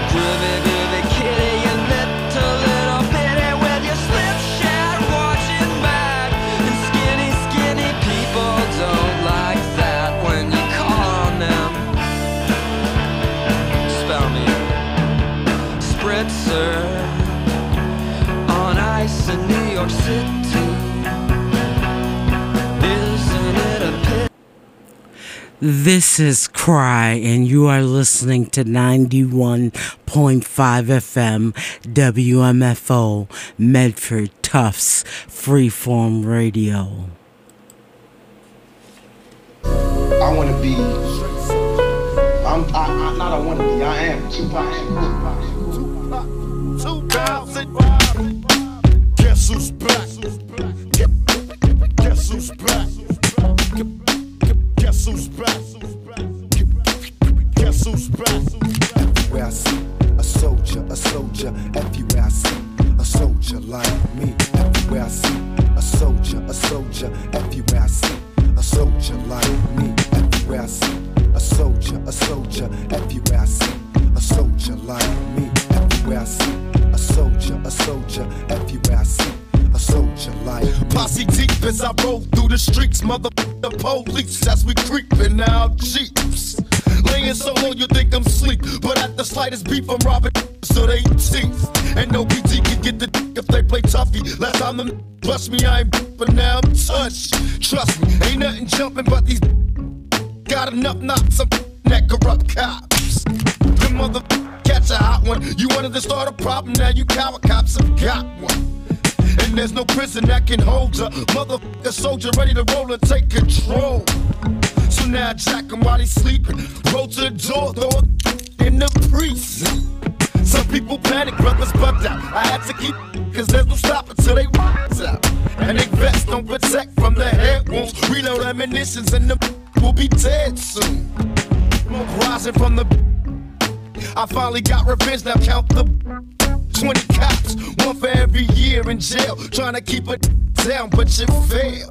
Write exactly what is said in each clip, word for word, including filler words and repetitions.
Groovy, groovy kitty, you little, little bitty with your slipshod watching back. And skinny, skinny people don't like that when you call on them. Spell me Spritzer on ice in New York City. Isn't it a pity? This is Cry, and you are listening to ninety-one point five F M W M F O Medford Tufts Freeform Radio. I want to be, I'm, I, I, not I want to be, I am Tupac. Tupac. Guess who's back? Guess who's back? Guess who's back? Guess who's back? Everywhere I see a soldier, a soldier. Everywhere I see a soldier like me. Everywhere I see a soldier, a soldier. Everywhere I see a soldier like me. Everywhere I see a soldier, a soldier. Everywhere I see a soldier like me. Everywhere I see a soldier, a soldier. Everywhere I see a soldier like me. Posse deep as I roll through the streets, mother the police as we creepin' out jeeps. Laying so low you think I'm sleep, but at the slightest beef I'm robbing so they teeth. And no P T can get the if they play toughy. Last time them trust me I ain't but now I'm touched. Trust me, ain't nothing jumping but these got enough knocks of that corrupt cops. The mother catch a hot one. You wanted to start a problem, now you coward cops have got one. And there's no prison that can hold ya. Motherfucker soldier ready to roll and take control. So now I jack him while he's sleeping. Roll to the door, throw a in the priest. Some people panic, brothers bugged out. I had to keep, cause there's no stopping till they was out. And they vests don't protect from the head wounds. Reload ammunitions and the will be dead soon. Smoke rising from the I finally got revenge, now count the twenty cops, one for every year in jail. Trying to keep it down, but you failed.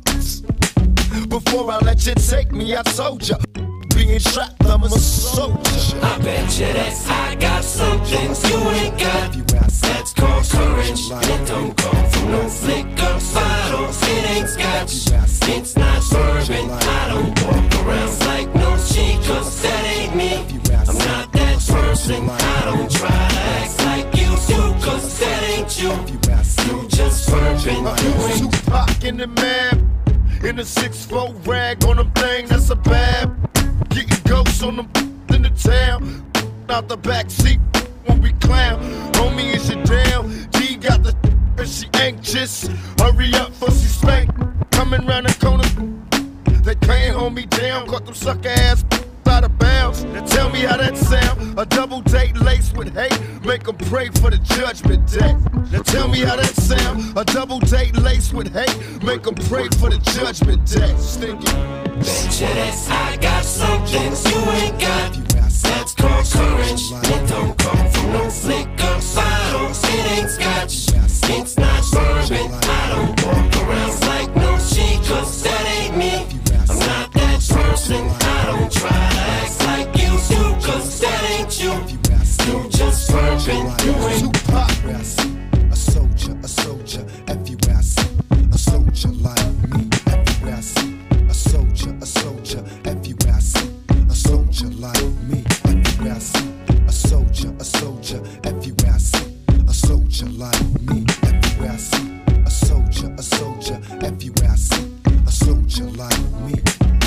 Before I let you take me, I told ya, being trapped, I'm a soldier. I bet you that I got some things you ain't got. That's called courage, and it don't come from no liquor bottles. It ain't scotch, it's not bourbon. I don't walk around like no cheat, cause that ain't me. I'm not that person, I don't try to act like you do, cause that ain't you. You just bourbon. I used Tupac in the map, in a six four rag on them thing, that's a bad. Getting ghosts on them in the town, out the back seat when we clown. Homie, is you down? G got the and she anxious. Hurry up for she spank. Coming round the corner, they can't hold me down. Caught them sucker ass out of bounds. Now tell me how that sound. A double date laced with hate, make them pray for the judgment day. Now tell me how that sound. A double date laced with hate, make them pray for the judgment day. Stinky. Bet you that I got some things you ain't got. That's called courage. It don't come from no liquor bottles. It ain't scotch. It's not bourbon. I don't walk around like no cheat, cause that ain't me. I'm not that person. I don't try to act like you do, cause that ain't you. You just bourbon. You ain't Tupac. A soldier, a soldier. Everywhere I see a soldier like me. Everywhere I see a soldier, a soldier. Everywhere I see a soldier like me. Everywhere I see a soldier, a soldier. Everywhere I see a soldier like me. Everywhere I see a soldier, a soldier. Everywhere I see a soldier like me.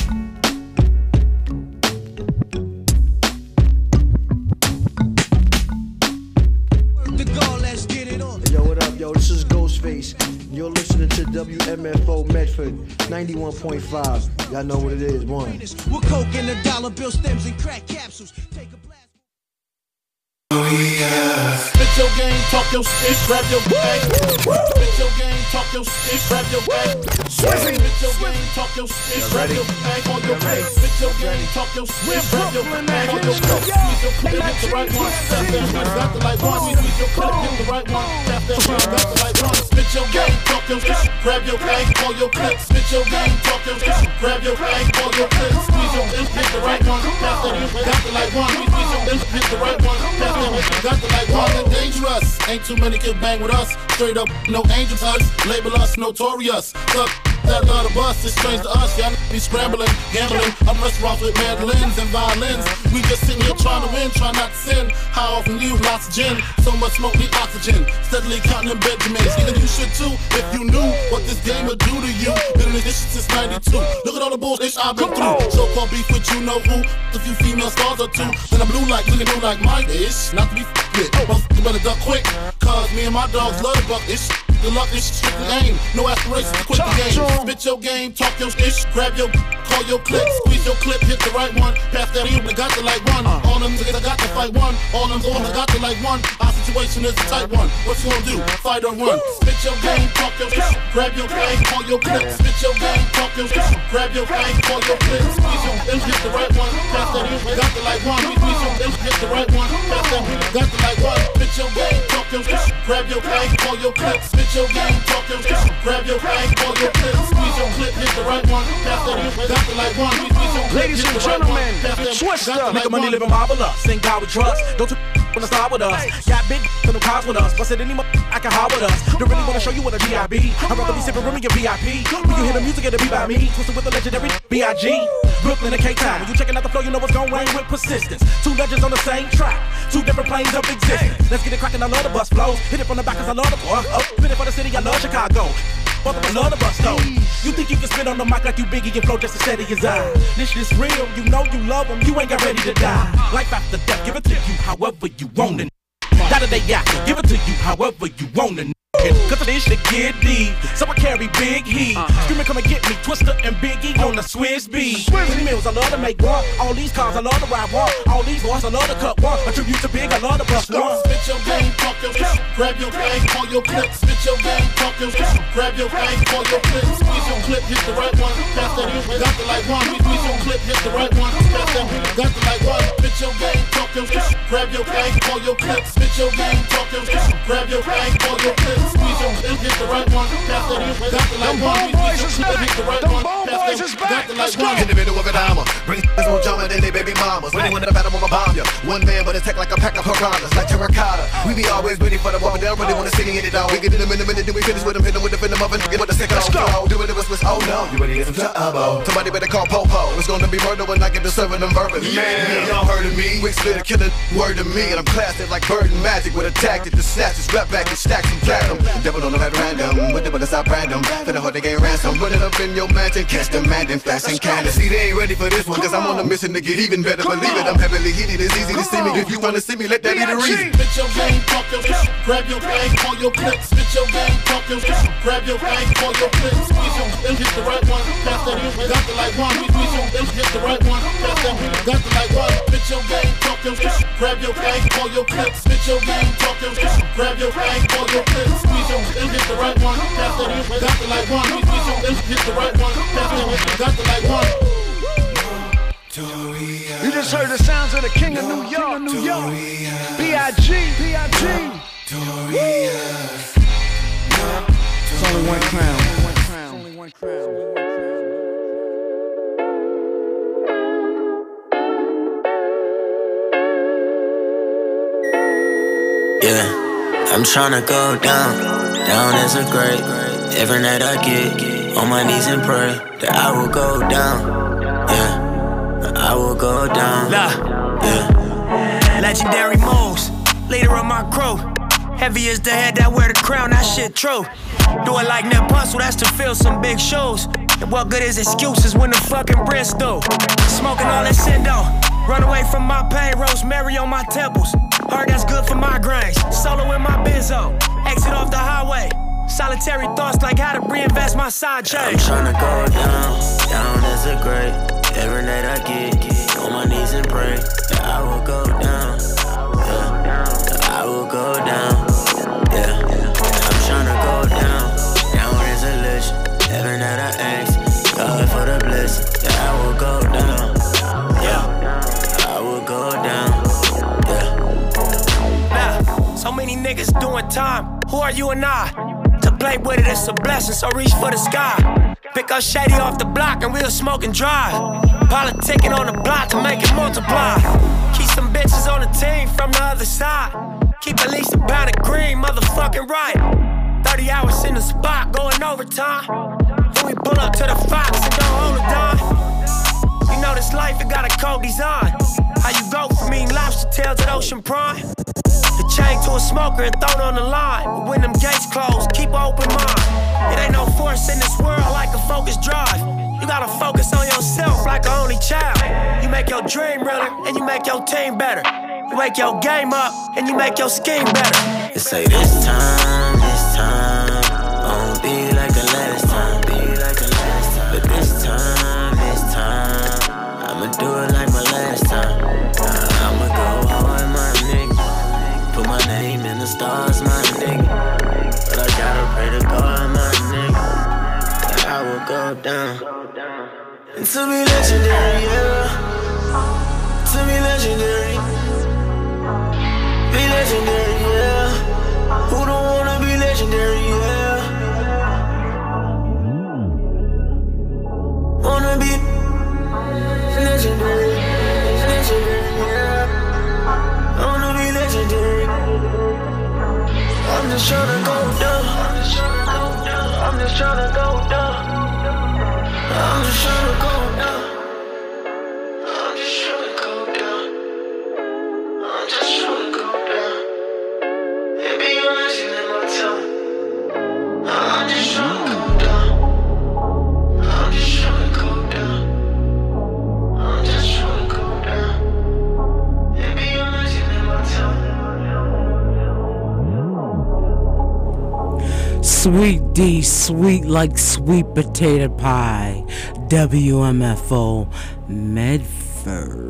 Yo, what up, yo? This is Ghostface. You're listening to W M F O Medford ninety-one point five. Y'all know what it is, one. With coke and a dollar bill stems and crack capsules. Take a blast. Oh yeah. Spit your game, talk your shit, grab your bag. Spit your game, talk your shit, grab your bag. Spit your game, talk your shit, grab your bag on your face. Spit your game, talk your shit, grab your bag on your face. Squeeze your clip, hit the right one. Tap that one, got the light one. Squeeze your clip, hit the right one. Tap that one, got the light one. Spit your game, talk your shit, grab your bag on your clip. Spit your game, talk your shit, grab your bag on your clip. Squeeze your clip, hit the right one. Tap that one, got the light one. Squeeze your clip, hit the right one. Tap that one. got the like one and dangerous. Ain't too many can bang with us. Straight up, no angel touch. Label us notorious. Look, that love the bus is strange to us. Y'all be scrambling, gambling. I'm restaurants with mandolins and violins. We just sitting here trying to win, trying not to sin. How often you lots of gin? So much smoke, need oxygen. Steadily counting them Benjamins. Even you should too, if you knew what this game would do to you. Been in this since ninety-two. Look at all the bullshit I've been through. So-called beef with you know who. A few female stars or two. Then I'm blue like, looking blue like Mike ish. Not to be f***ed with. Both you better duck quick. Cause me and my dogs love the buck ish. The luck is strictly aim. No aspirations to quit the game. Spit your game, talk your ish. Grab your, call your clip. Squeeze your clip, hit the right one. Pass that in, I got the like one. All them niggas, I got to fight one. All them boys, I got the like one. Our situation is a tight one. What you gonna do? Fight or run? Spit your game, talk your ish. Grab your game, call your clip. Spit your game, talk your ish. Grab your game, call your clip. Squeeze your ish, hit the right one. Pass that in, I got the like one. Squeeze your ish, hit the right one. Pass that in, I got the like one. Spit your game, talk your ish. Grab your game, call your clip. Spit your game, talk your ish. Grab your game, call your clip. Squeeze your clip, hit the right one. Pass that in, I got the like one. Squeeze your clip, Ladies and gentlemen, Twister. Make money living marvelous. Sing God with trust. Don't you wanna start with us. Got big in the cars with us. Busted any I can hide with us. Don't really wanna show you what a G I B. I'd rather be sipping room in your V I P. When you hear the music, it'll be by me. Twisted with the legendary B I G Brooklyn and K-Town. When you checking out the flow, you know what's gon' rain with persistence. Two legends on the same track. Two different planes of existence. Let's get it crackin', I love the bus flows. Hit it from the back cause I love the boy. Up, spit it for the city, I love Chicago. Both of us love the bus though. You think you can spit on the mic like you Biggie and flow just to steady his eye. This is real, you know you love him, you ain't got ready to die. Life after death, give it to you however you want it. That they got, give it to you however you want it. Cause this shit get deep, so I carry big heat. Screaming, come and get me, Twister and Biggie on the Swiss beat. Twenty meals, I love to make one. All these cars, I love to ride one. All these boys, I love to cut one. A tribute to Big, I love to bust one. Spit your game, talk your shit. Grab your game, call your clip. Spit your game, talk your shit. Grab your game, call your clip. Squeeze your clip, hit the right one. Pass that in, got the like one. Squeeze your clip, hit the right one. Pass that in, got the like one. Spit your game, talk your shit. Grab your game, call your clip. Spit your game, talk your shit. Grab your game, call your clip. Squeeze your clip, hit the right one. Pass that in, got the like one. Squeeze your clip, hit the right one. Pass that in, got the like one. In the middle of a dime, bring this more drama than they baby mamas. When they want to battle, I'ma bomb ya. One man, but attack like a pack of piranhas, like terracotta. We be always ready for the one, but they don't really want to see it all. We get in them in a minute, then we finish with them, hit them with the venom of it. Get with the second on do it, it was with, oh no, you ready to get some trouble? Somebody better call Popo. It's gonna be murder when I get to serving them verbally. Man, y'all heard of me. Quick spit a killer word to me, and I'm classic like bird and magic with a tactic to snatch this rap back and stack some platinum. Devil don't know that random, with the but it's not random. For the heart they get ransom, put it up in your mansion, catch the man and fast and candy. See, they ain't ready for this one, cause I'm on a mission to get even better. Believe it, I'm heavily heated, it's easy to see me. If you wanna see me, let that be the reason. Spit your game, talk your shit. Grab your game, call your clip. Spit your game, talk your shit. Grab your game, call your clip. Squeeze your and hit the right one. Pass that in, got the like one. Squeeze your and hit the right one. Pass that in, got the like one. Spit your game, talk your shit. Grab your game, call your clip. Spit your game, talk your shit. Grab your game, call your clip. Squeeze your and hit the right one. Pass that in, got the like one. Squeeze your and hit the right one. Pass that in, got the like one. You just heard the sounds of the King of New York, New York. B I G, B I G. It's only one crown. It's only one crown. Yeah, I'm tryna go down, down as a grave. Every night I get on my knees and pray that I will go down. Yeah, I will go down. Nah. Yeah. Legendary moves, leader of my crew. Heavy as the head that wear the crown, that shit true. Do it like Nip Hustle, that's to fill some big shoes. And what good is excuses when the fucking bread's through? Smoking all that Sindo, run away from my pain, rosemary on my temples. Heard that's good for migraines, solo in my benzo. Exit off the highway, solitary thoughts like how to reinvest my side chain. I'm tryna go down, down as a grave. Every night I get on my knees and pray that I will go down. Yeah, I will go down. Yeah, I'm tryna go down, down as a legend. Every night I ask God for the blessing that I will go down. Yeah, I will go down. Yeah. Nah, so many niggas doing time. Who are you and I? To play with it, it's a blessing, so reach for the sky. Pick up Shady off the block and we'll smoke and drive. Politicking on the block to make it multiply. Keep some bitches on the team from the other side. Keep at least a pound of green, motherfucking right. thirty hours in the spot, going overtime. Then we pull up to the Fox and don't hold it down. You know this life, it got a cold design. How you go from eating lobster tails to ocean prime? The chain to a smoker and thrown on the line. But when them gates close, keep an open mind. It ain't no force in this world like a focus drive. You gotta focus on yourself like an only child. You make your dream realer and you make your team better. You wake your game up and you make your scheme better. They say this time, this time won't be like the last time, be like the last time. But this time, this time I'ma do it like my last time. I'ma go hard, my nigga. Put my name in the stars, my nigga. But I gotta pray to God, my nigga, that I will go down. And to be legendary, yeah. To be legendary. Be legendary, yeah. Who don't wanna be legendary, yeah. Wanna be legendary, legendary, yeah. Wanna be legendary. I'm just tryna go down. I'm just tryna go down. I'm just tryna go down. I'm just tryna go down. I'm just tryna go down. I'm just tryna go down. It be a legend in my tongue. I'm just tryna go down. I'm just tryna go down. I'm just tryna go down. It be a legend in my tongue. Sweet D, sweet like sweet potato pie. W M F O Medford.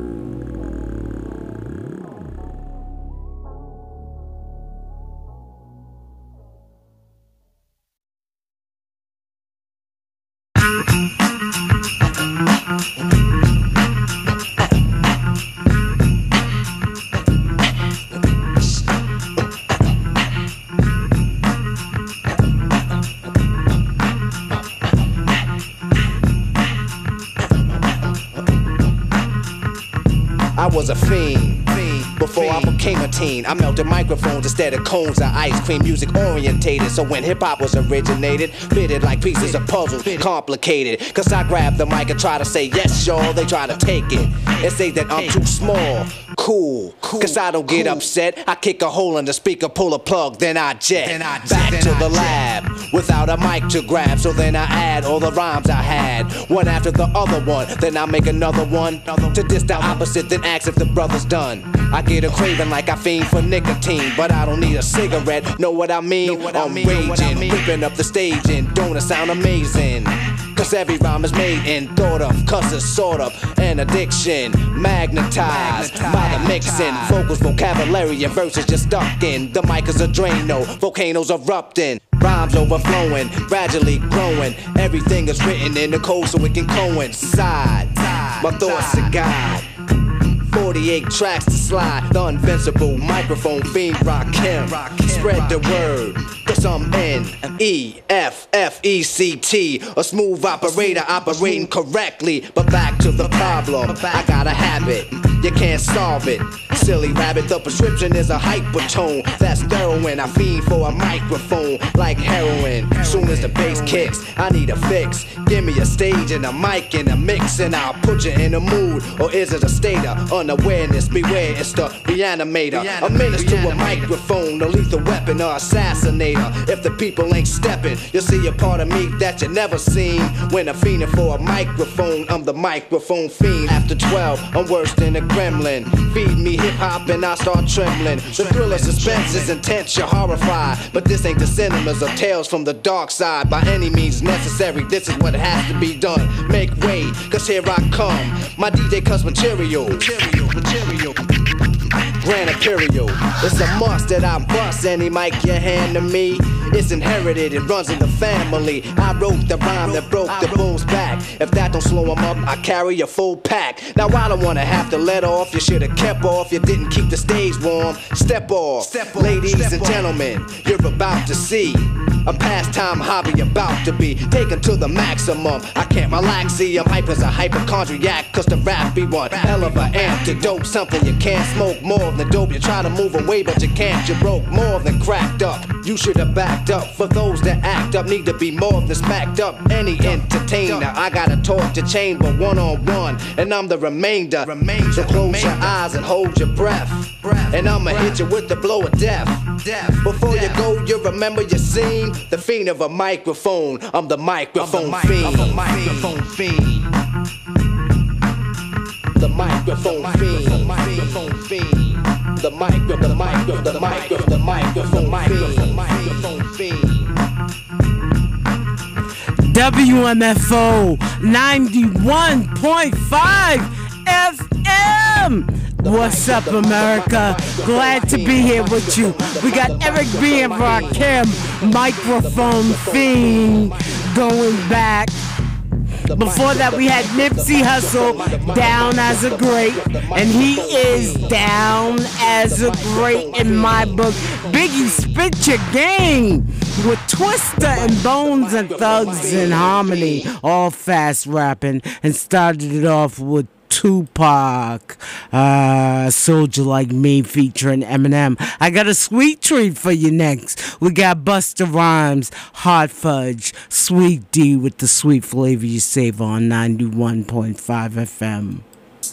I was a fiend, fiend before fiend. I became a teen. I melted microphones instead of cones of ice cream. Music orientated, so when hip-hop was originated, fitted like pieces of puzzles, complicated. Cause I grab the mic and try to say yes, y'all. They try to take it and say that I'm too small. Cool, cause I don't get upset. I kick a hole in the speaker, pull a plug, then I jet then I back then to I the jet. lab without a mic to grab. So then I add all the rhymes I had, one after the other one. Then I make another one to diss the opposite, then ask if the brother's done. I get a craving like I fiend for nicotine, but I don't need a cigarette. Know what I mean? Know what I'm I mean, raging, what I mean. Ripping up the stage, and don't it sound amazing? Cause every rhyme is made and thought of, cause it's sort of an addiction, magnetized, magnetized by the mixing. Vocals, vocabulary, and verses just stuck in. The mic is a Drano, volcanoes erupting, rhymes overflowing, gradually growing. Everything is written in the code so it can coincide. My thoughts are God. forty-eight tracks to slide. The invincible microphone fiend Rakim. Spread the word, cause I'm N E F F E C T, a smooth operator operating correctly. But back to the problem, I got a habit, you can't solve it. Silly rabbit, the prescription is a hypertone. That's heroin, I fiend for a microphone like heroin. Soon as the bass kicks, I need a fix. Give me a stage and a mic and a mix, and I'll put you in a mood. Or is it a state of unawareness? Beware, it's the reanimator. A menace to a microphone, a lethal weapon or assassinator. If the people ain't stepping, you'll see a part of me that you never seen. When I'm fiending for a microphone, I'm the microphone fiend. After twelve, I'm worse than a gremlin. Feed me hip-hop and I start trembling. The thrill of suspense is intense, you're horrified. But this ain't the cinemas or tales from the dark side. By any means necessary, this is what has to be done. Make way, cause here I come. My D J cuts material. Material, material. Grand Imperial. It's a must that I bust any mic you hand to me. It's inherited, it runs in the family. I wrote the rhyme that broke the bull's back. If that don't slow him up, I carry a full pack. Now I don't wanna have to let off. You should've kept off, you didn't keep the stage warm. Step off, Step off. Ladies Step and off. Gentlemen, you're about to see A pastime hobby about to be taken to the maximum. I can't relax, see I'm hype as a hypochondriac, cause the rap be one hell of an antidote. Something you can't smoke more than dope. You try to move away but you can't, you broke more than cracked up. You should have backed up. For those that act up need to be more than smacked up. Any entertainer, I got a torch to chamber one on one, and I'm the remainder. So close your eyes and hold your breath, and I'ma hit you with the blow of death. Before you go, you remember your scene. The fiend of a microphone. I'm the microphone fiend. The microphone fiend. The microphone fiend. The microphone fiend. The micro, the micro, the micro, the microphone fiend. W M F O ninety-one point five F M. What's up, America? Glad to be here with you. We got Eric B. and Rakim, microphone fiend, going back. Before that, we had Nipsey Hussle, down as a great, and he is down as a great in my book. Biggie, spit your game with Twista and Bones and Thugs in Harmony, all fast rapping, and started it off with Tupac, uh, Soldier Like Me featuring Eminem. I got a sweet treat for you next. We got Busta Rhymes, Hot Fudge, Sweet D with the sweet flavor you save on ninety-one point five F M.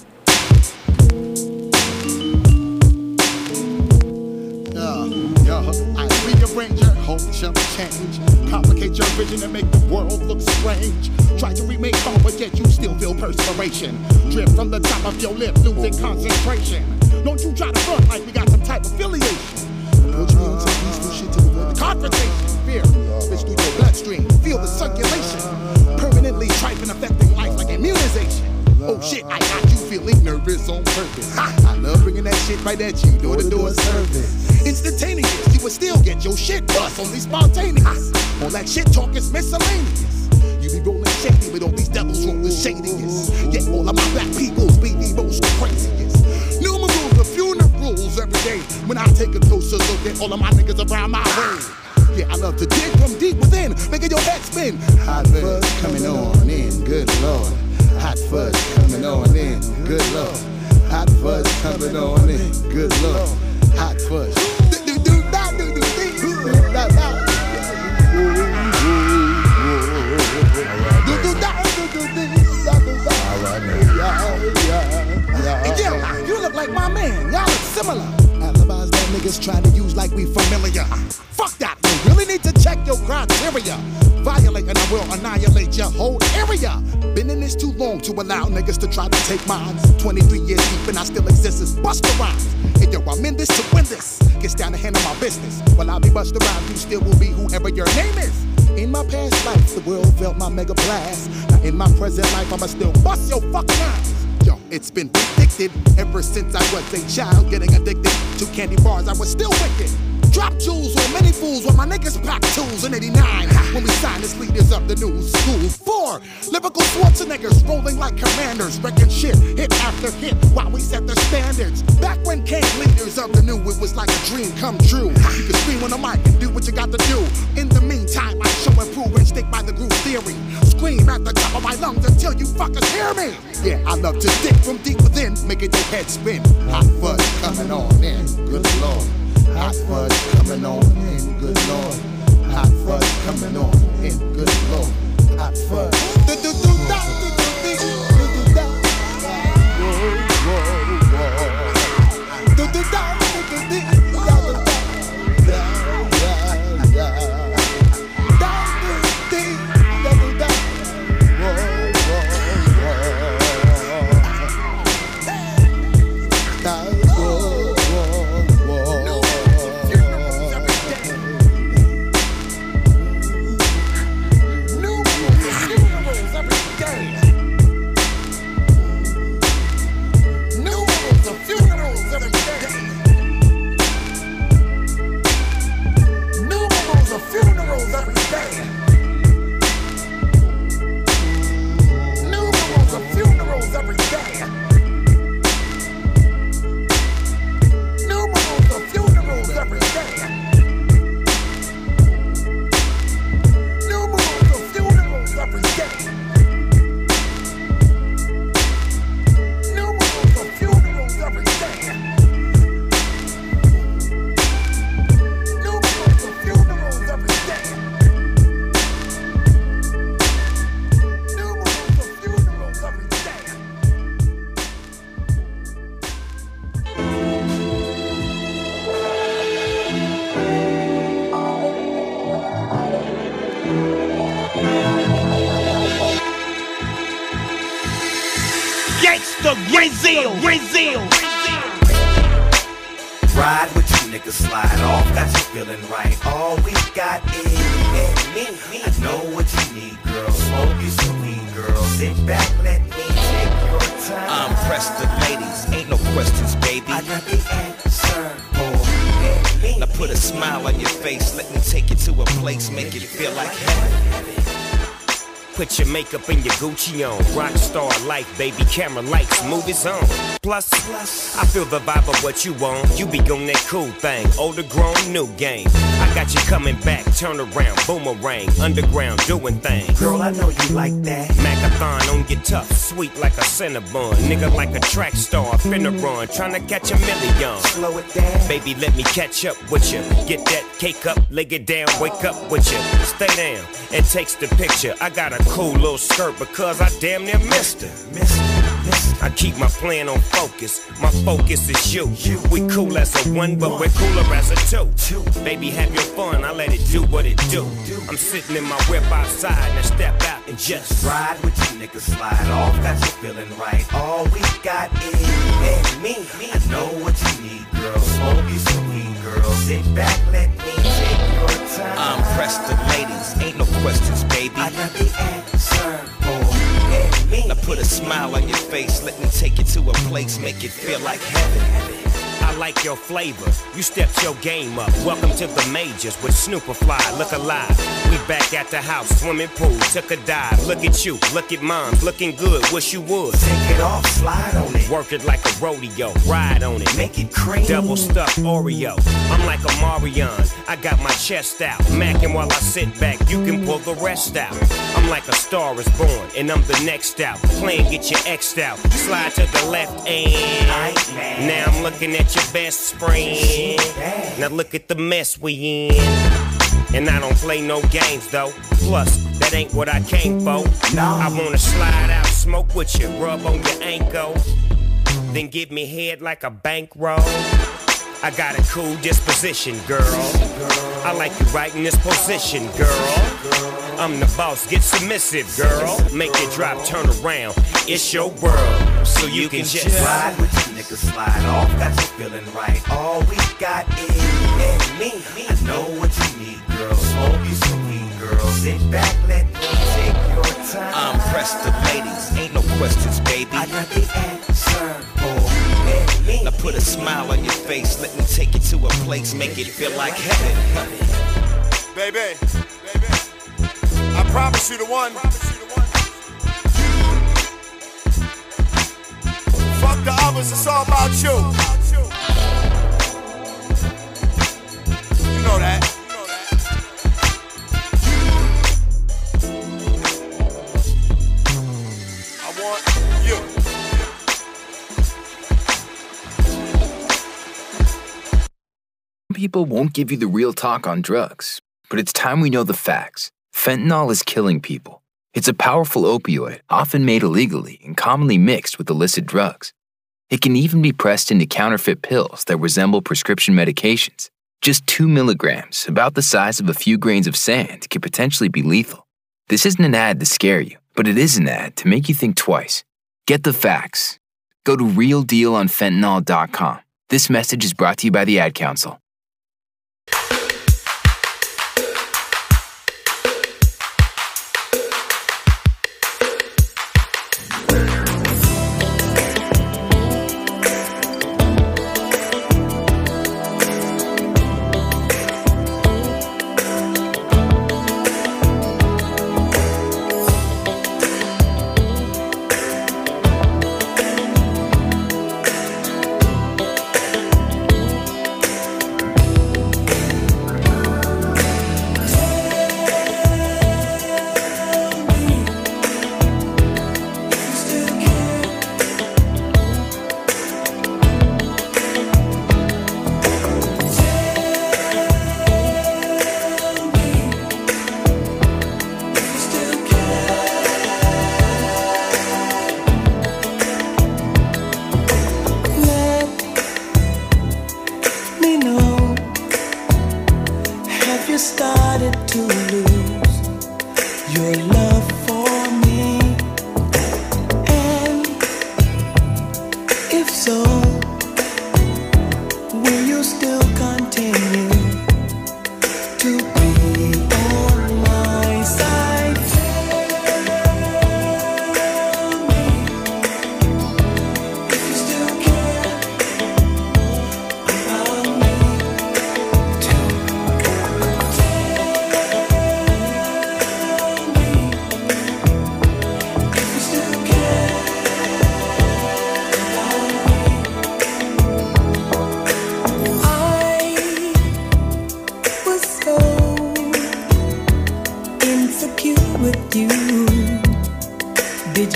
Rearrange your whole jump change. Complicate your vision and make the world look strange. Try to remake home, but yet you still feel perspiration. Drip from the top of your lip, losing concentration. Don't you try to front like we got some type of affiliation. Approach me on some peaceful shit to avoid the confrontation. Fear, bitch through your bloodstream. Feel the circulation. Permanently trifling, affecting life like immunization. Oh shit, I got you feeling nervous on purpose. I love bringing that shit right at you, door to door service. Instantaneous, you would still get your shit bust, only spontaneous. All that shit talk is miscellaneous. You be rolling shady with all these devils rolling shadiest. Yet all of my black peoples be the most craziest. Numerals of funerals every day. When I take a closer look at all of my niggas around my way. Yeah, I love to dig from deep within, making your head spin. Hot fuzz coming on in, good lord. Hot fuzz coming on in, good lord. Hot fuzz coming on in, good lord. Hot fuzz. Yeah, you look like my man. Y'all look similar. Alibis that niggas try to use like we familiar. Fuck that. You really need to check your criteria. Violate and I will annihilate your whole area. Been in this too long to allow niggas to try to take mines. twenty-three years deep and I still exist as Busta Rhymes. And yo, I'm in this to win this. Gets down to handle my business. While I'll be Busta Rhymes, you still will be whoever your name is. In my past life, the world felt my mega blast. Now in my present life, I'ma still bust your fucking ass. Yo, it's been predicted ever since I was a child, getting addicted to candy bars. I was still wicked. Drop jewels on many fools while my niggas pack tools in eighty-nine. When we signed as leaders of the new school. Four lyrical Schwarzeneggers rolling like commanders, wrecking shit hit after hit while we set the standards. Back when came leaders of the new, it was like a dream come true. You can scream on the mic and do what you got to do. In the meantime, I show and prove and stick by the groove theory. Scream at the top of my lungs until you fuckers hear me. Yeah, I love to stick from deep within, making your head spin. Hot fuzz coming on in, good lord. Hot fuzz coming on in, good lord. Hot fuzz coming on in, good lord. Hot fuzz. Do do do da do do do do da. Do do da do do do da da Brazil, Brazil. Ride with you, nigga, slide off. Got you feeling right. All we got is me. I know what you need, girl. Smoke you some weed, girl. Sit back, let me take your time. I'm pressed the ladies, ain't no questions, baby. I got the answer for me. Now put a smile on your face, let me take you to a place, make it feel like heaven. Put your makeup and your Gucci on. Rockstar life, baby, camera lights, movies on. Plus, I feel the vibe of what you want. You be on that cool thing, older grown, new game. I got you coming back, turn around, boomerang, underground, doing things. Girl, I know you like that. Macathon on your tough, sweet like a Cinnabon. Nigga like a track star, finna run, tryna catch a million. Slow it down. Baby, let me catch up with you. Get that cake up, leg it down, wake up with you. Stay down and takes the picture. I got a cool little skirt because I damn near missed her. I keep my plan on focus. My focus is you. We cool as a one, but we're cooler as a two. Baby, have your fun. I let it do what it do. I'm sitting in my whip outside. Now step out and just ride with you, nigga. Slide off. Got you feeling right. All we got is me. I know what you need, girl. Smoke you some weed, girl. Sit back, let me take your time. I'm pressed the ladies, ain't no questions, baby. I got the answer for me. Now put a smile on your face, let me take you to a place, make it feel like heaven. I like your flavor, you stepped your game up. Welcome to the majors with Snooperfly, look alive. We back at the house, swimming pool, took a dive. Look at you, look at mom, looking good, wish you would. Take it off, slide on it. Work it like a rodeo, ride on it. Make it cream. Double stuffed Oreo, I'm like a Marion. I got my chest out, macking while I sit back, you can pull the rest out. I'm like a star is born, and I'm the next out. Playing get your X'd out, slide to the left and now I'm looking at your best friend. Now look at the mess we in. And I don't play no games though. Plus, that ain't what I came for. No. I wanna slide out, smoke with you, rub on your ankle. Then give me head like a bankroll. I got a cool disposition, girl. I like you right in this position, girl. I'm the boss, get submissive, girl. Make it drop, turn around. It's your world, so you, you can, can just ride with you, nigga, slide off. Got you feeling right. All we got is me. I know what you need, girl. Smoke you some weed, girl. Sit back, let me take your time. I'm pressed the ladies, ain't no questions, baby. I got the answer for me. Now put a smile on your face, let me take you to a place, make it feel like heaven. Baby, baby, I promise you the one. Fuck the others, it's all about you. You know that. I want you. People won't give you the real talk on drugs, but it's time we know the facts. Fentanyl is killing people. It's a powerful opioid, often made illegally and commonly mixed with illicit drugs. It can even be pressed into counterfeit pills that resemble prescription medications. Just two milligrams, about the size of a few grains of sand, can potentially be lethal. This isn't an ad to scare you, but it is an ad to make you think twice. Get the facts. Go to real deal on fentanyl dot com. This message is brought to you by the Ad Council.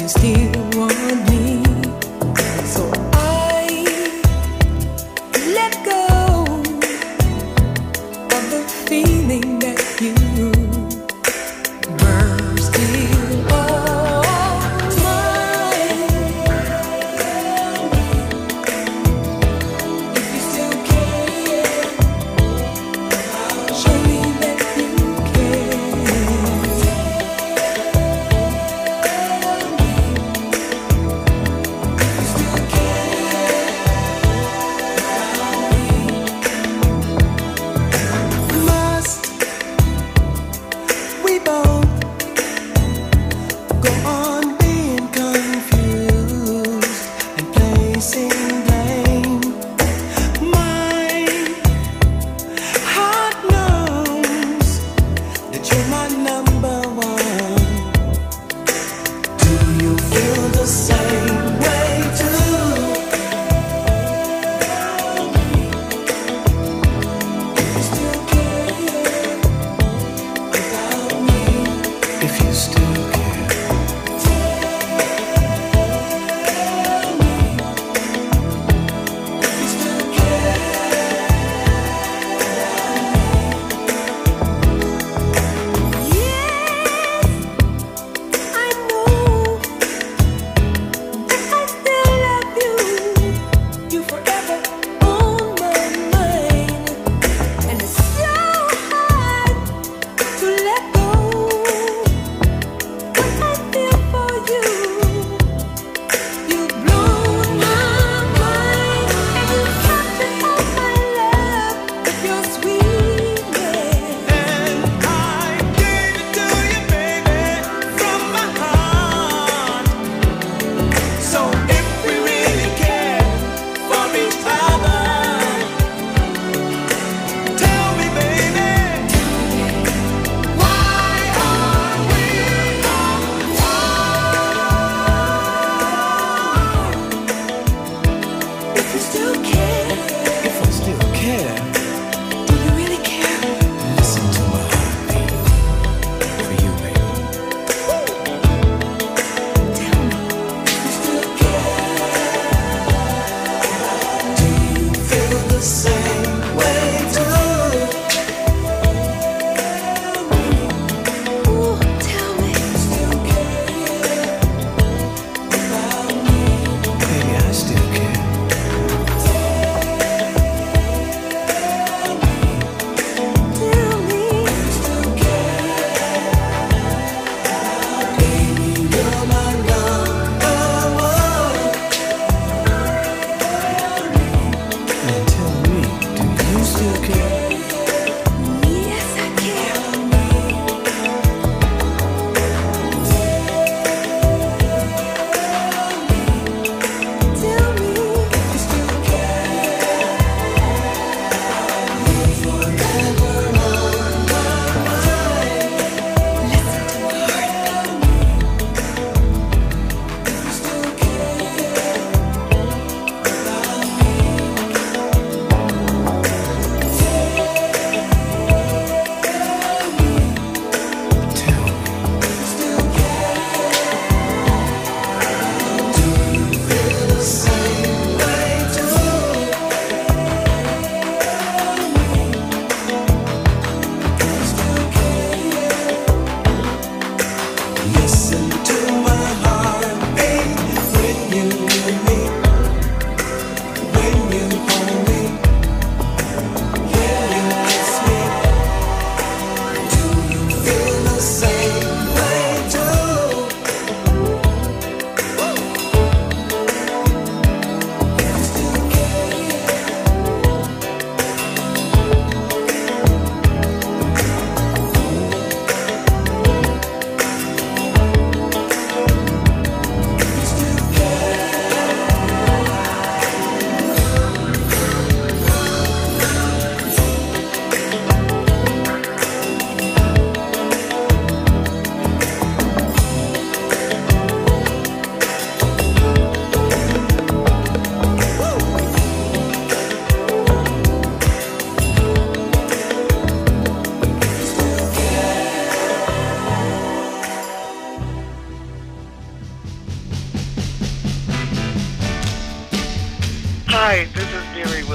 you still want me. So I let go of the feeling that you were still all mine. If you still care, show me that you care.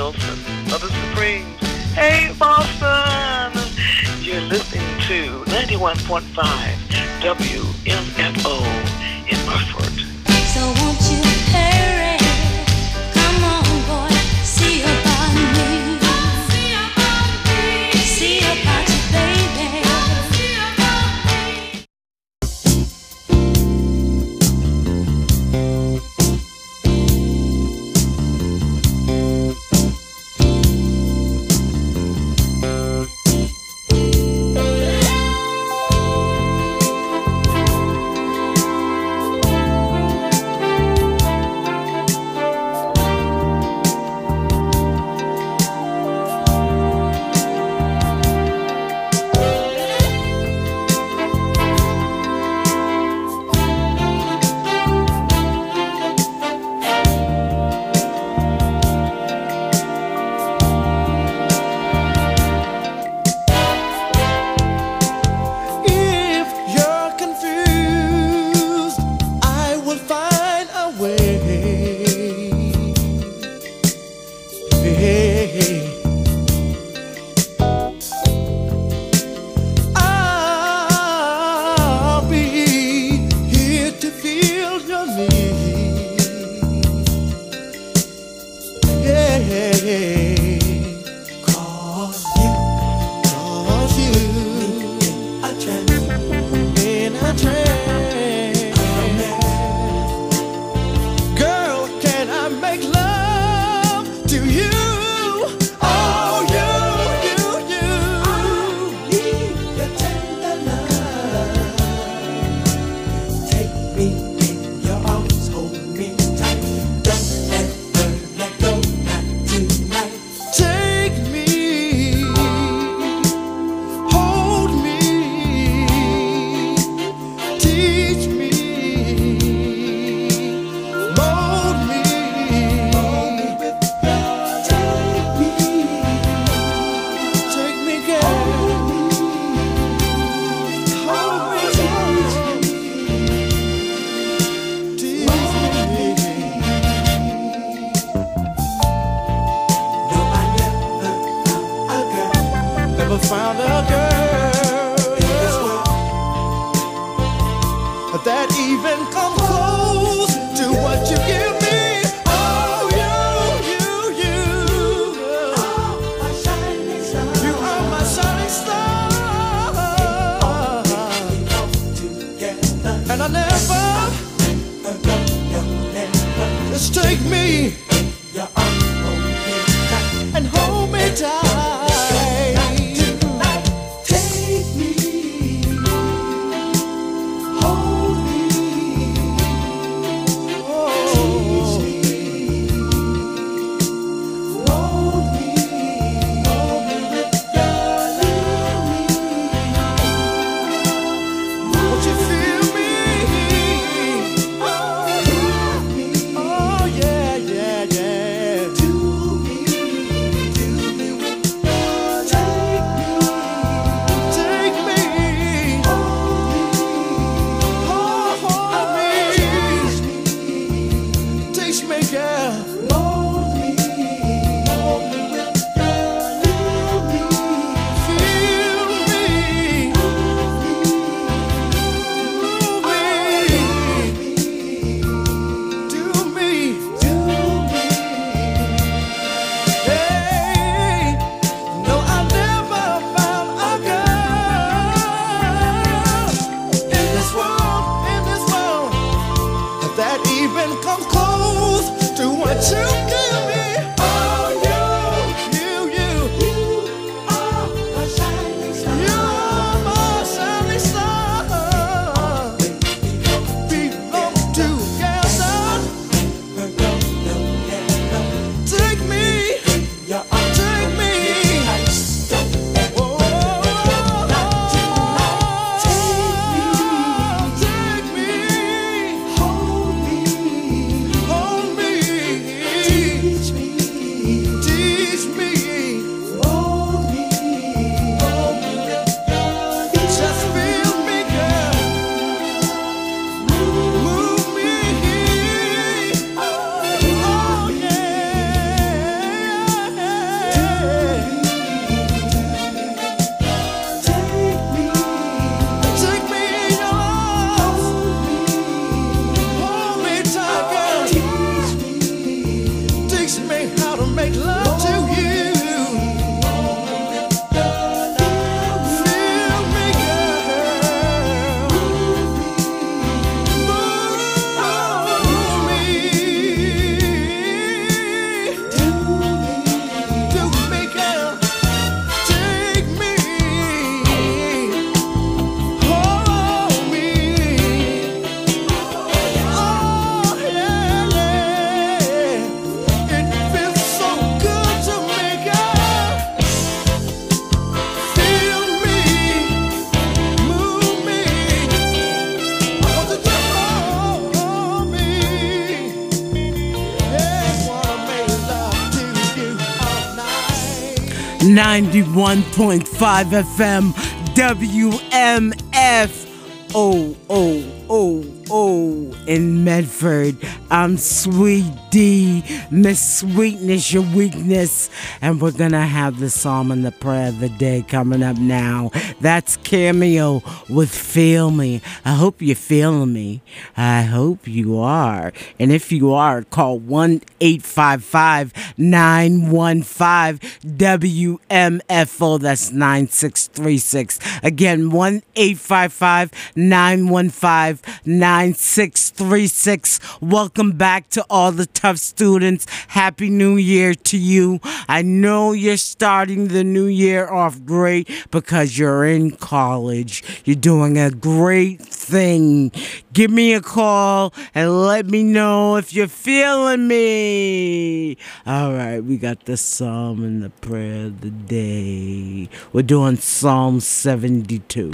Wilson of the Supremes. Hey, Boston! You're listening to ninety-one point five W M F O in Burford. So won't you hurry? Come on, boy, see about me. See about me. See about you, baby. See about me. If you're confused, I will find a way. Hey. I'll be here to feel your need. Yeah. Cause you, cause you in a trance, in a trance. Girl, can I make love to you? Oh, you, you, you. I need your tender love. Take me in your arms, hold me tight. Don't ever let go, not tonight. Take me, hold me, teach me, mold me, mold me with your take me, take me, girl, hold me, teach me, teach me. No, I never found a girl, never found a girl in this world that even comes close to what you give me. Oh, you, you, you. You are my shining star. And I never, just take me and hold me tight. Take me, hold me, ninety-one point five F M W M F. Oh, oh, oh, oh, in Medford. I'm Sweet D, Miss Sweetness, your weakness. And we're gonna have the Psalm and the Prayer of the Day coming up now. That's Cameo with Feel Me. I hope you're feeling me. I hope you are. And if you are, call one eight five five nine one five W M F O. That's nine six three six. Again, one eight five five nine one five nine six three six. Welcome back to all the tough students. Happy New Year to you. I know you're starting the new year off great because you're in college. You're doing a great thing. Give me a call and let me know if you're feeling me. All right, we got the Psalm and the Prayer of the Day. We're doing Psalm seventy-two.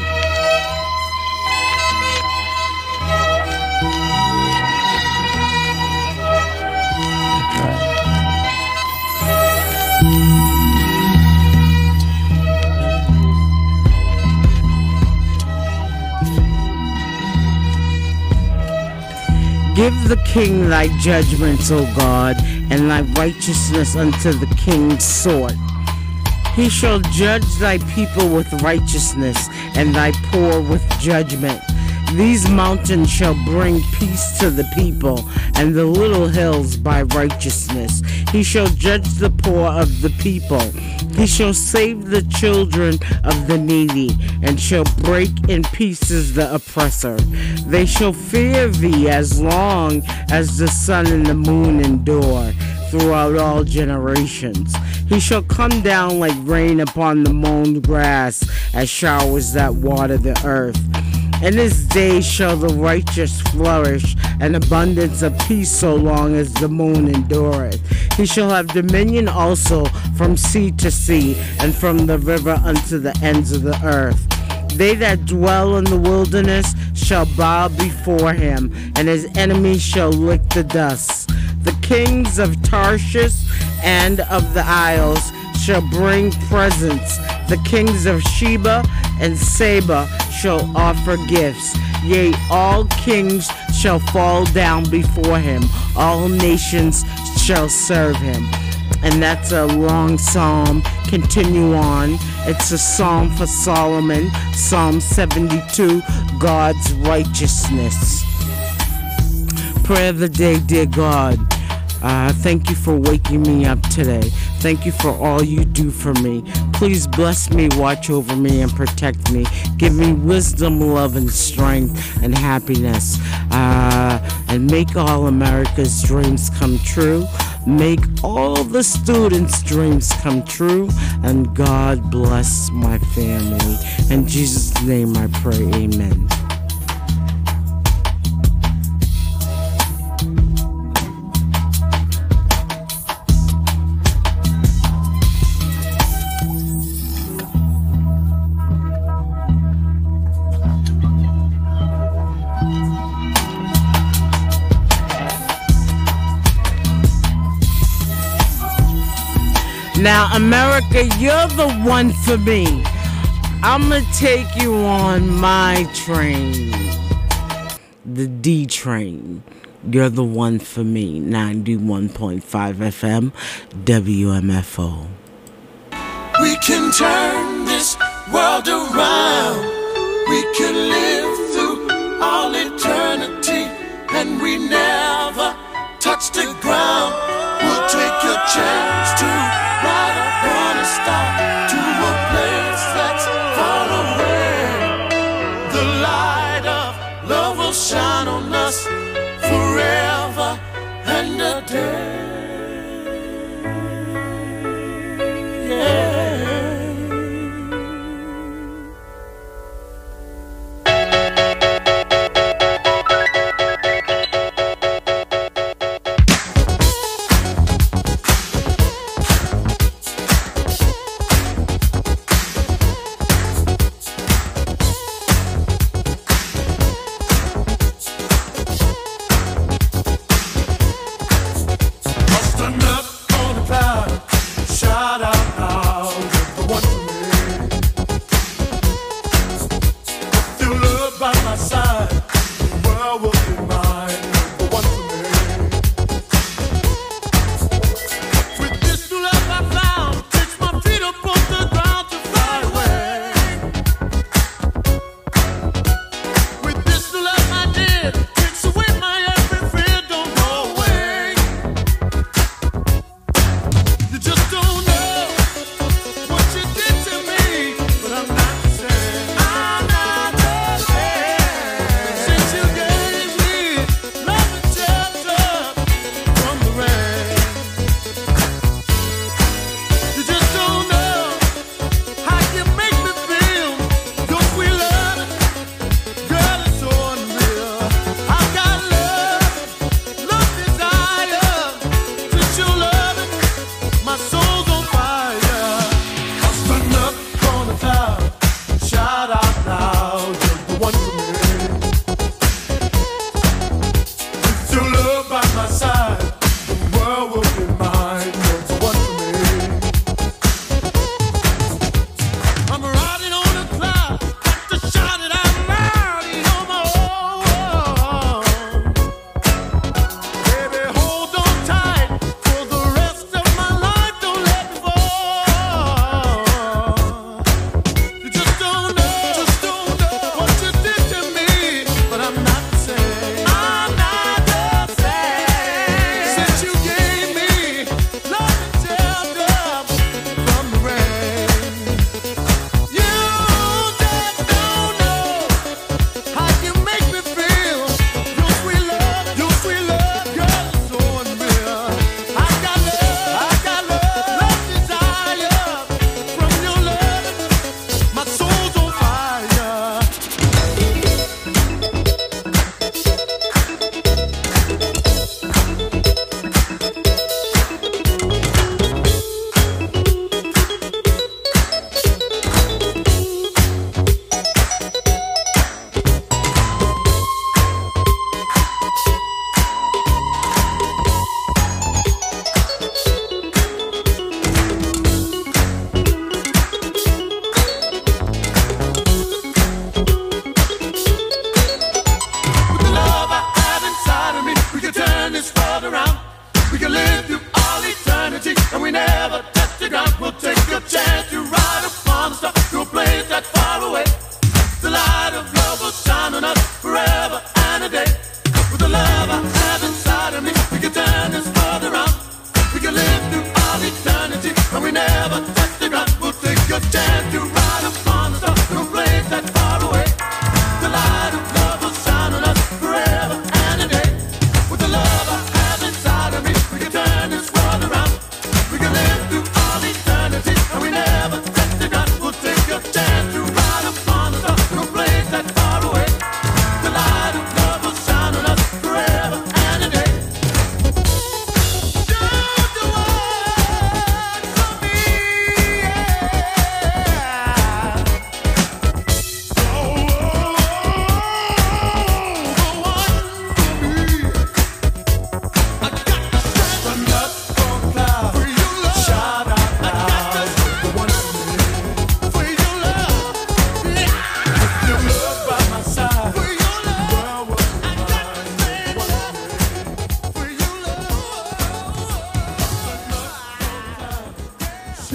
Give the king thy judgments, O God, and thy righteousness unto the king's sword. He shall judge thy people with righteousness, and thy poor with judgment. These mountains shall bring peace to the people, and the little hills by righteousness. He shall judge the poor of the people. He shall save the children of the needy, and shall break in pieces the oppressor. They shall fear thee as long as the sun and the moon endure, throughout all generations. He shall come down like rain upon the mown grass, as showers that water the earth. In his days shall the righteous flourish, and abundance of peace so long as the moon endureth. He shall have dominion also from sea to sea, and from the river unto the ends of the earth. They that dwell in the wilderness shall bow before him, and his enemies shall lick the dust. The kings of Tarshish and of the isles shall bring presents. The kings of Sheba and Seba shall offer gifts. Yea, all kings shall fall down before him. All nations shall serve him. And that's a long psalm. Continue on. It's a psalm for Solomon. Psalm seventy-two, God's righteousness. Prayer of the day, dear God. Uh, thank you for waking me up today. Thank you for all you do for me. Please bless me, watch over me, and protect me. Give me wisdom, love, and strength, and happiness. Uh, and make all America's dreams come true. Make all the students' dreams come true. And God bless my family. In Jesus' name I pray, amen. Now, America, you're the one for me. I'm gonna take you on my train. The D train. You're the one for me. ninety-one point five F M, W M F O. We can turn this world around. We can live through all eternity, and we never touch the ground. We'll take a chance to ride upon a star to a place that's far away. The light of love will shine on us forever and a day. Yeah.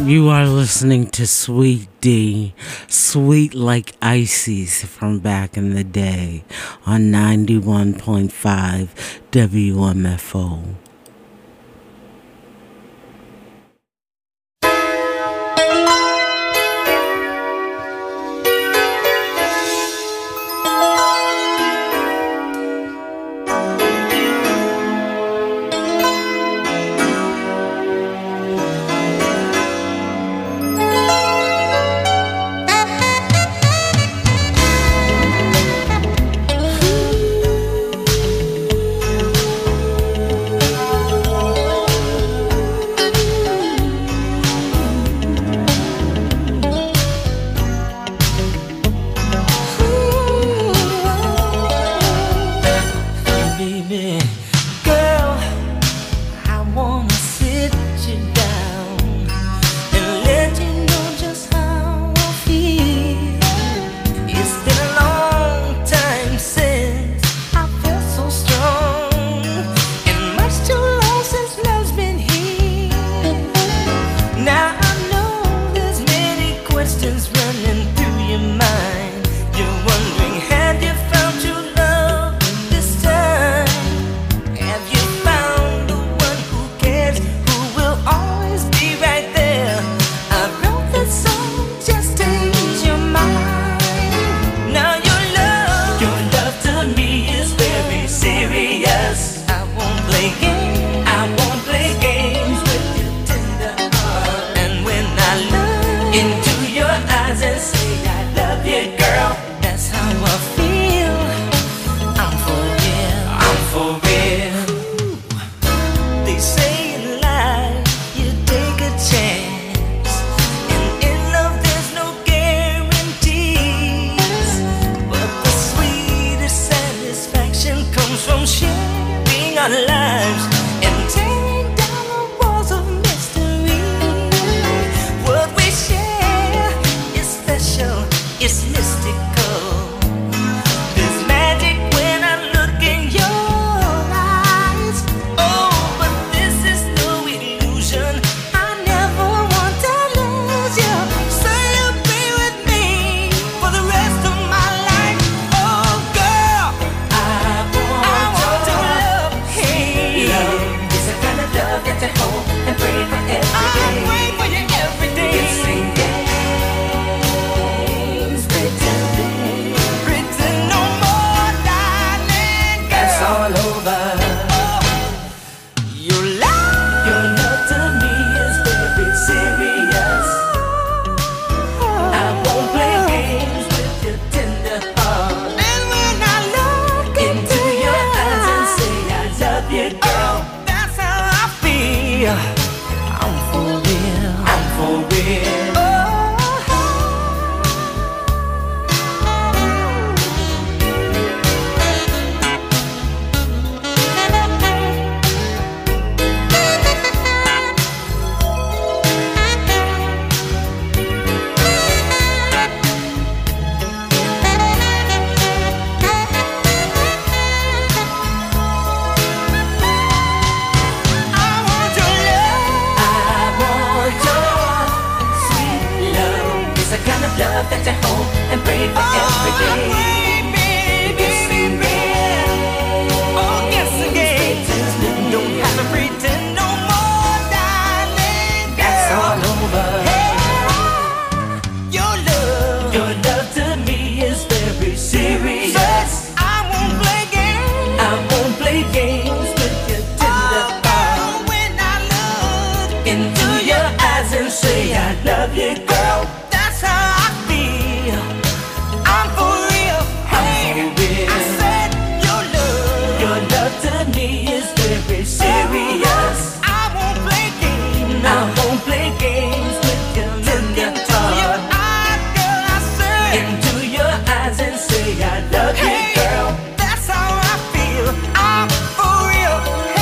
You are listening to Sweet D, sweet like ices from back in the day on ninety-one point five W M F O.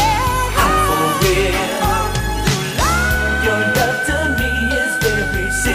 Your love to me is very serious.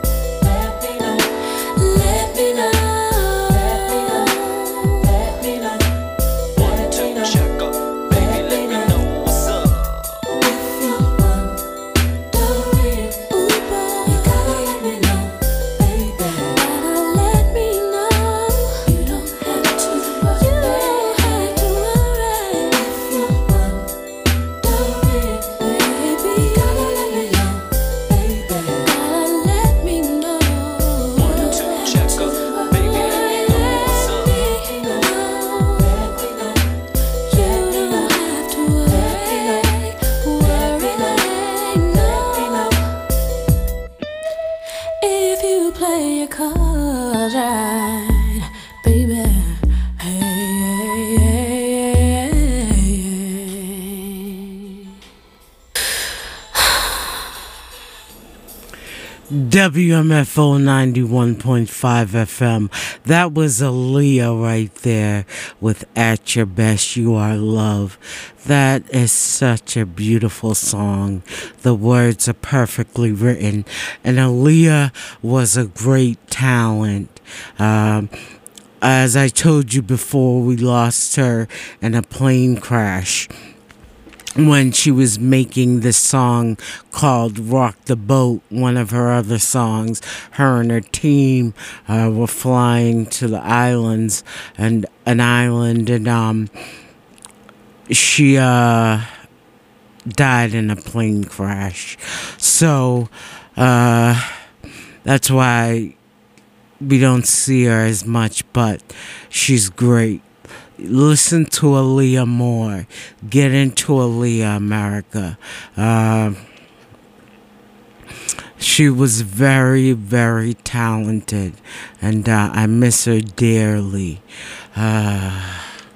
W M F O ninety-one point five F M. That was Aaliyah right there with At Your Best, You Are Love. That is such a beautiful song. The words are perfectly written. And Aaliyah was a great talent. Um, as I told you before, we lost her in a plane crash. when she was making this song called Rock the Boat, one of her other songs. Her and her team uh, were flying to the islands and an island, and um, she uh, died in a plane crash. So uh, that's why we don't see her as much, but she's great. Listen to Aaliyah more. Get into Aaliyah, America. Uh, she was very, very talented, and uh, I miss her dearly. Uh,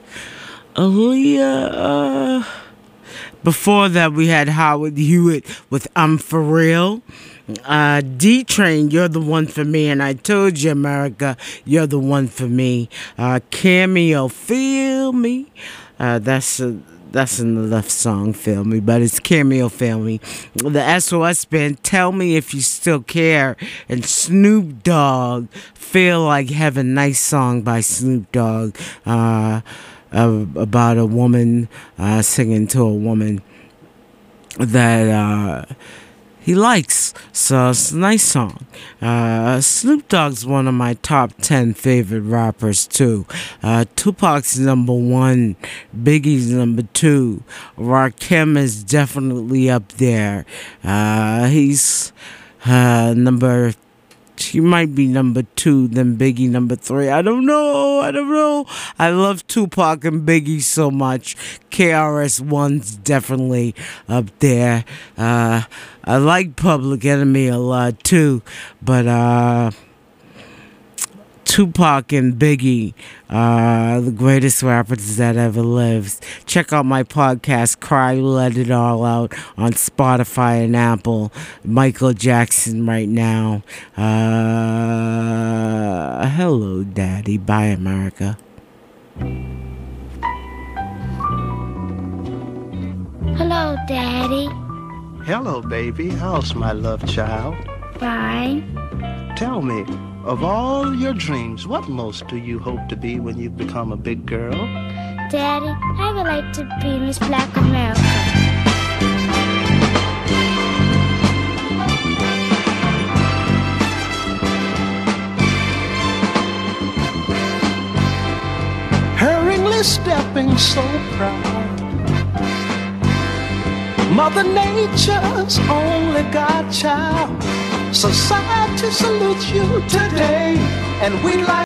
Aaliyah. Uh, before that, we had Howard Hewitt with I'm For Real. Uh, D-Train, You're the One for Me, and I Told You, America, You're the One for Me. Uh, Cameo, Feel Me. Uh, that's a, that's another song, Feel Me, but it's Cameo, Feel Me. The S O S Band, Tell Me If You Still Care, and Snoop Dogg, Feel Like Heaven. Nice song by Snoop Dogg uh, uh, about a woman uh, singing to a woman that uh, he likes. So it's a nice song. Uh, Snoop Dogg's one of my top ten favorite rappers too. Uh, Tupac's number one. Biggie's number two. Rakim is definitely up there. Uh, he's uh, number He might be number two, then Biggie number three. I don't know. I don't know. I love Tupac and Biggie so much. K R S One's definitely up there. Uh, I like Public Enemy a lot too, but uh, Tupac and Biggie are the greatest rappers that ever lived. Check out my podcast, Cry, Let It All Out, on Spotify and Apple. Michael Jackson right now. Uh, hello, Daddy. Bye, America. Hello, Daddy. Hello, baby. How's my love child? Fine. Tell me, of all your dreams, what most do you hope to be when you become a big girl? Daddy, I would like to be Miss Black America. Hurriedly stepping so proud, Mother Nature's only godchild. Society salutes you today, and we like